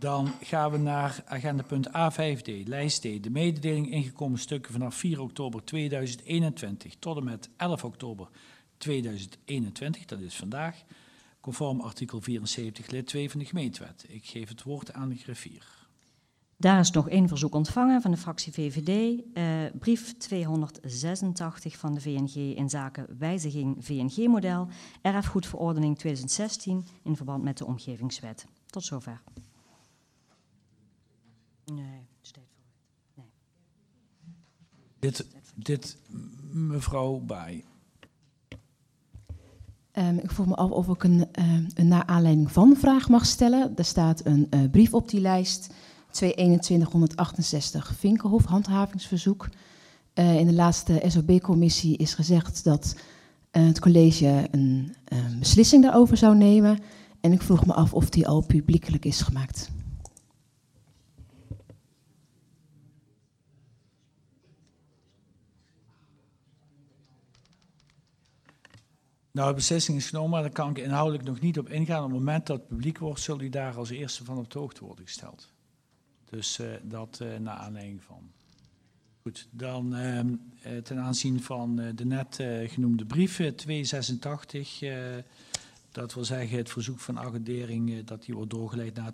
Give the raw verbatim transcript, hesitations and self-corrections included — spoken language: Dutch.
Dan gaan we naar agendapunt A vijf D, lijst D. De mededeling ingekomen stukken vanaf vier oktober tweeduizend eenentwintig tot en met elf oktober tweeduizend eenentwintig, dat is vandaag, conform artikel vierenzeventig lid twee van de gemeentewet. Ik geef het woord aan de griffier. Daar is nog één verzoek ontvangen van de fractie V V D. Uh, brief tweehonderdzesentachtig van de V N G in zaken wijziging V N G-model, erfgoedverordening tweeduizend zestien in verband met de omgevingswet. Tot zover. Nee, steeds voor. Nee. Dit, dit mevrouw Baai. Um, ik vroeg me af of ik een, uh, een naar aanleiding van vraag mag stellen. Er staat een uh, brief op die lijst, tweehonderdeenentwintig honderdachtenzestig Vinkenhof, handhavingsverzoek. Uh, in de laatste S O B-commissie is gezegd dat uh, het college een uh, beslissing daarover zou nemen. En ik vroeg me af of die al publiekelijk is gemaakt. Nou, de beslissing is genomen, maar daar kan ik inhoudelijk nog niet op ingaan. Op het moment dat het publiek wordt, zullen u daar als eerste van op de hoogte worden gesteld. Dus uh, dat uh, naar aanleiding van. Goed, dan uh, uh, ten aanzien van uh, de net uh, genoemde brief uh, tweehonderdzesentachtig. Uh, dat wil zeggen het verzoek van agendering uh, dat die wordt doorgeleid naar het